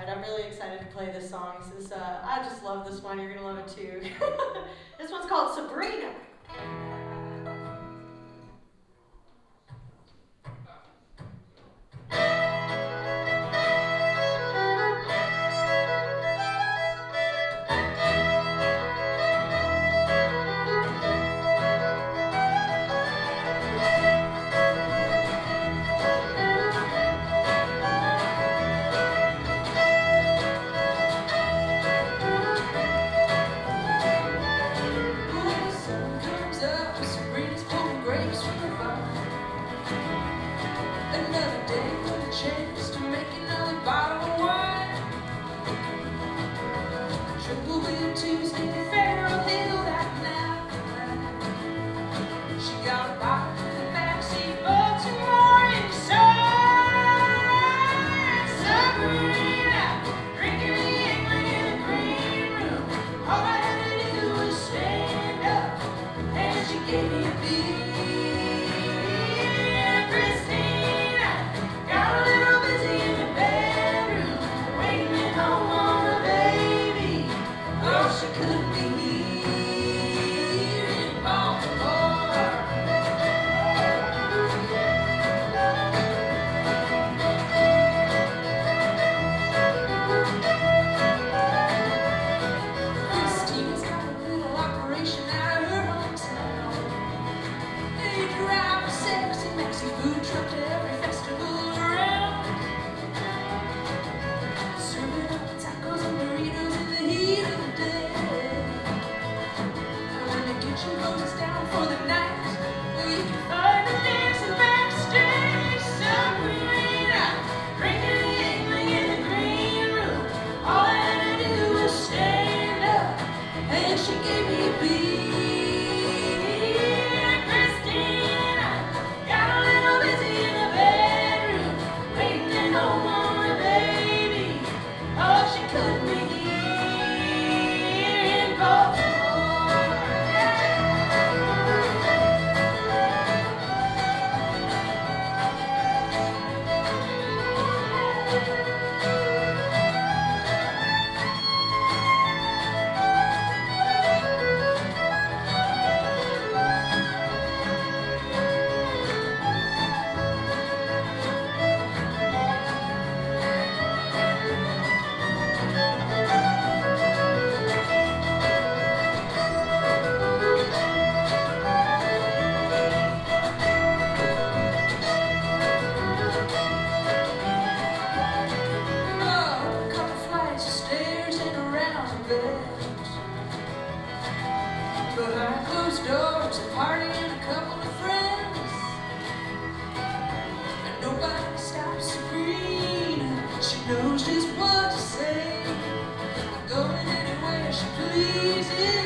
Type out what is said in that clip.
I'm really excited to play this song. I just love this one. You're going to love it too. This one's called Sabrina. Another day with a chance to make another bottle of wine. Triple Wheel Tuesday, Farrell Hill that night. She got a bottle in the backseat, but some more inside. Sabrina, drinking the England in the green room. All I had to do was stand up, and she gave me a beat. Food truck to every festival around, serving up tacos and burritos in the heat of the day. And when the kitchen closes down for the night, well, you can find her dancing backstage. Sabrina, drinking the England in the green room. All I had to do was stand up, and she gave me a beat. Behind closed doors, a party and a couple of friends, and nobody stops Sabrina. She knows just what to say, going anywhere she pleases.